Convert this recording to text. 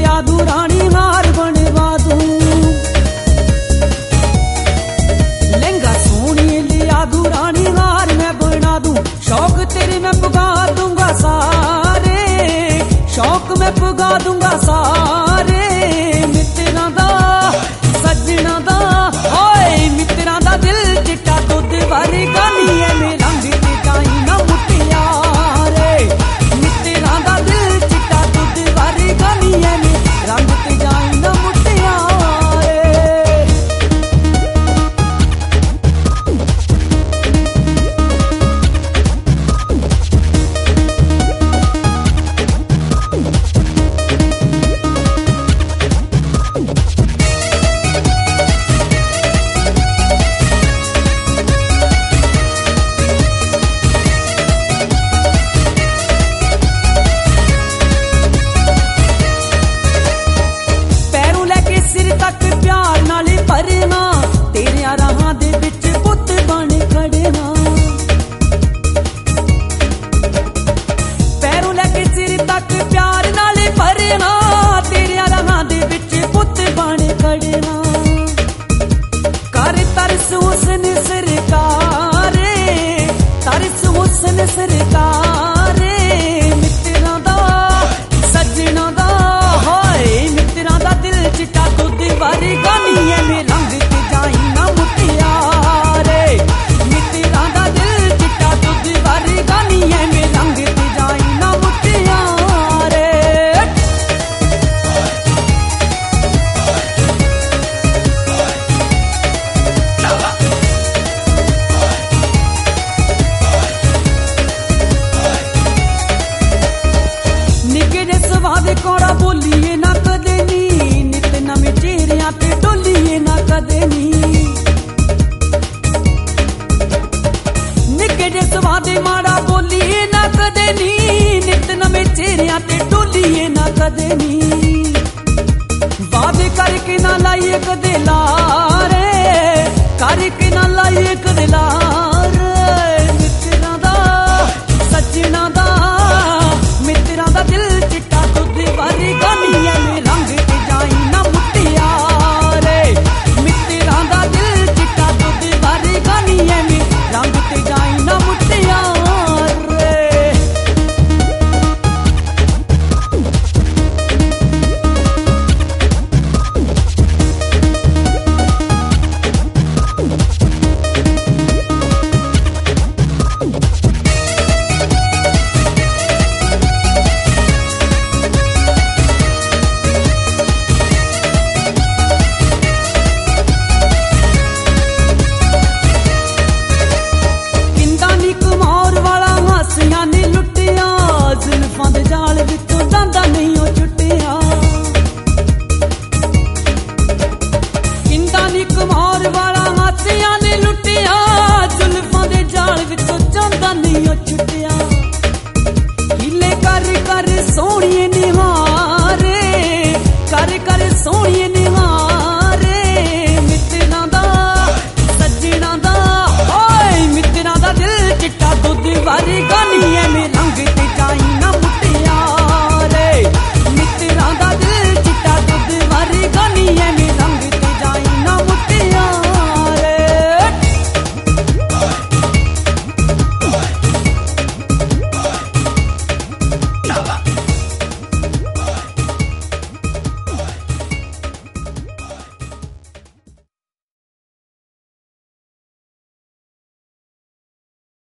लिया दूं रानी हार बनवा दूं, लहंगा सोनी लिया दूं रानी हार मैं बना दूं, शौक तेरे मैं पुगा दूंगा सारे, शौक मैं पुगा दूंगा सारे, मित्रा दा सजना दा ओए मित्रा दा दिल चिट्टा दुध वाली गानी है में रंग ते जाई ना मुटियारे, मित्रा दा दिल चिट्टा दुध वाली गानी है में रंग ते जाई ना मुटियारे। प्यार नाल भरना तेरे राहां दे विच पुत बन खड़ना, पैरों लैके सिर तक प्यार नाल भरना तेरे राहां दे विच पुत बन खड़ना, कर तरस हुस्न सरकारे, तरस हुस्न सरकारे, मित्रा दा सजना दा होए मित्रा दा दिल चिट्टा दुध वाली गानी है में रंग ते जाई ना मुटियारे, मित्रा दा दिल चिट्टा दुध वाली गानी है में रंग ते जाई ना मुटियारे। निके जे सवाद कोड़ा बोलिए ना कदे नी, नित नवे चेहरियां ते डोलिए ना कदे नी, निके जे सवाद माड़ा बोलिए ना कदे नी, नित नवे चेहरियां ते डोलिए ना कदे नी,